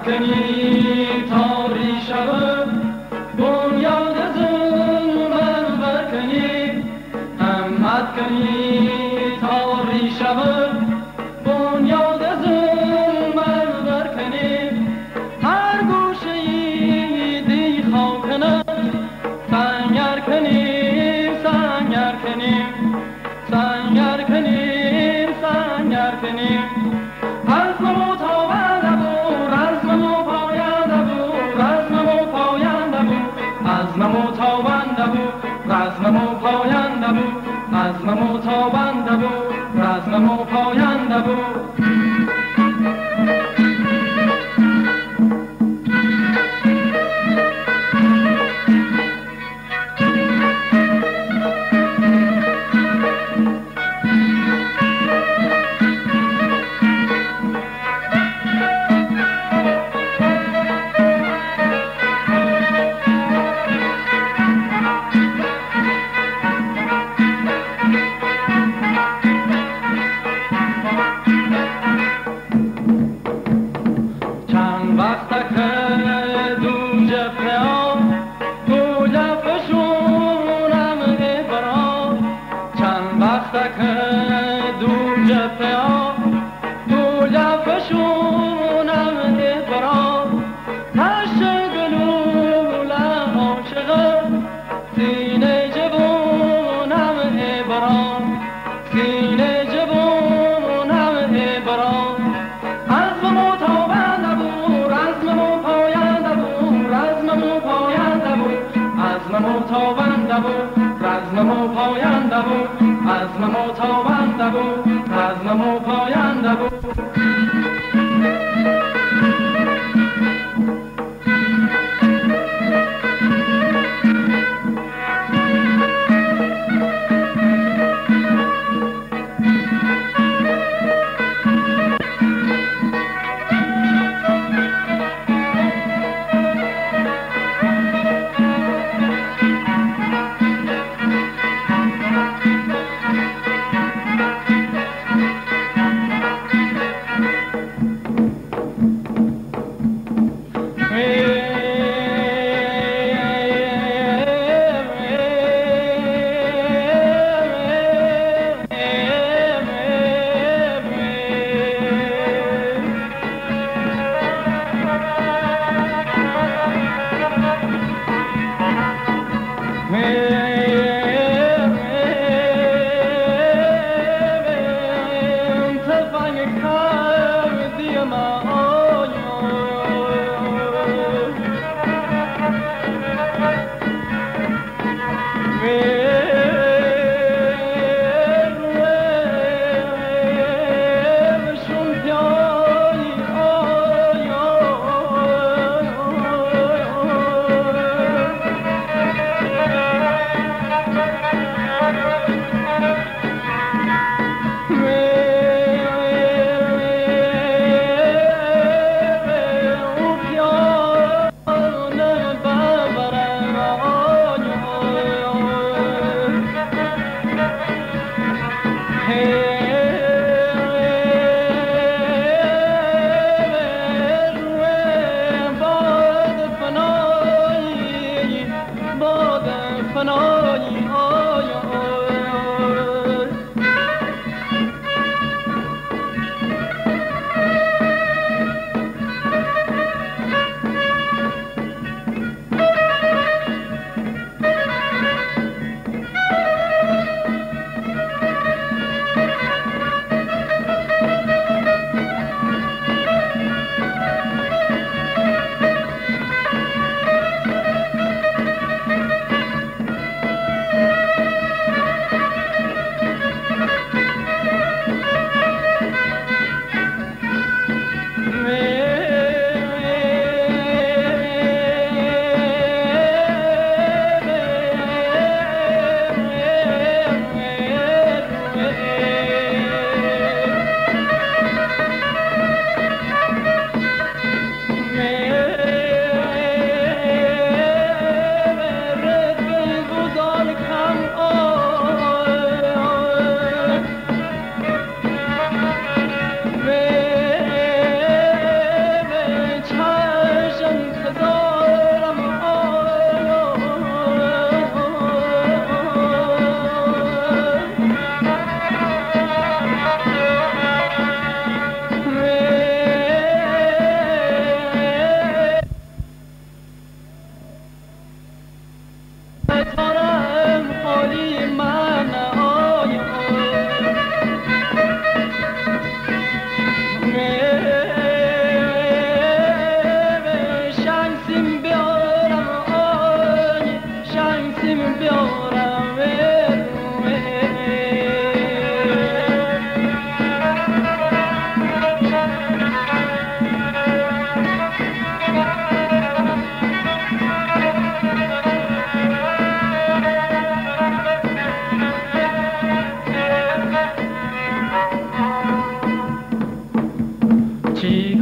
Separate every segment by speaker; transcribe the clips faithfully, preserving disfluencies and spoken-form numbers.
Speaker 1: کنی تاری شود بنیاد ظلم بر کنی همت کنی تاری شود بنیاد ظلم بر کنی هر گوشه ای دی خاکنه سنگر کنیم سنگر کنیم سنگر کنیم سنگر کنیم رزممو تابنده بود رزممو پاینده بود رزممو پاینده بود عزممو تابنده بود رزممو پاینده بود عزممو تابنده بود رزممو پاینده بود رزممو پاینده بود عزممو تابنده بود رزممو پاینده بود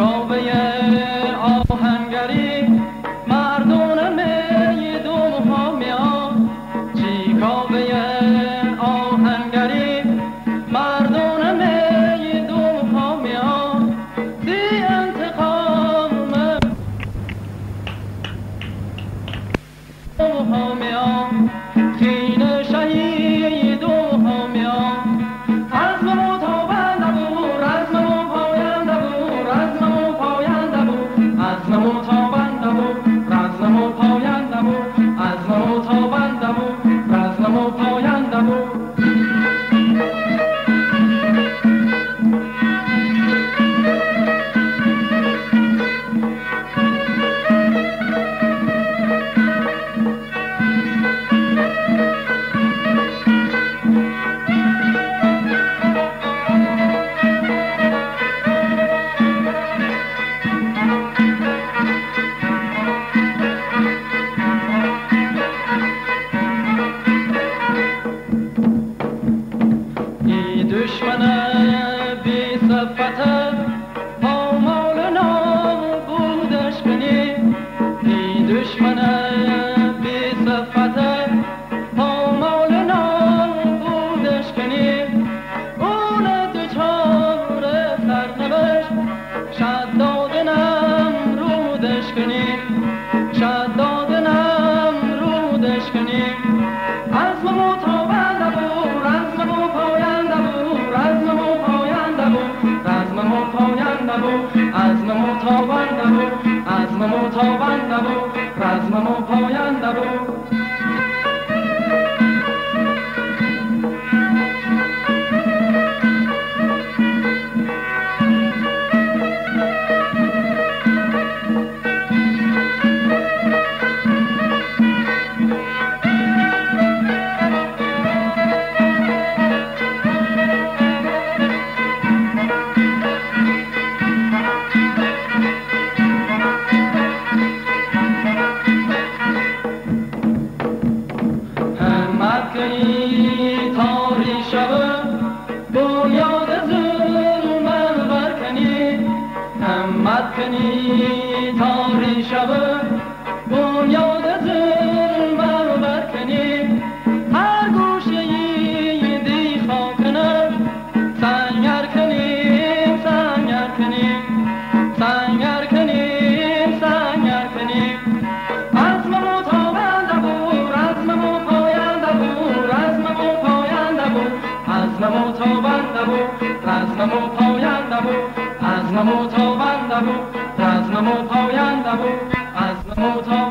Speaker 1: کاوه آهنگری مردون می دوم ها میان، چی کاوه آهنگری مردون می دوم ها میان، دی انتقام دوم ها میان، خین شهید دوم ها میان. عزم مو تابنده بود، رزم مو پاینده بود، رزم مو پاینده بود، عزم مو تابنده بود، رزم مو پاینده بود، عزم مو تابنده بود، رزم مو پاینده بود. دشمن بی صفت پامال نابودش کنی، ای دشمن بی صفت پامال نابودش کنی، اون دوچار سرنوشت شداد نمرودش کنی، شداد نمرودش کنی. عزم مو تابنده بود، رزم مو پاینده بود، رزم مو پاینده بود، رزم مو پاینده بود، عزم مو تابنده بود، عزم مو تابنده بود، رزم مو پاینده بود. کنی تاری شبه بنیاد ظلم برکنی، همت کنی تاری شبه بنیاد ظلم برکنی. هر گوشه ای دی خاکنه سنگر کنیم، سنگر کنیم، سنگر کنیم، سنگر کنیم. عزم مو تابنده بود، رزم مو پاینده بود، رزم مو پاینده بود، عزم مو تابنده بود، رزم مو پاینده بود، عزم مو تابنده بود، رزم مو پاینده بود، عزم مو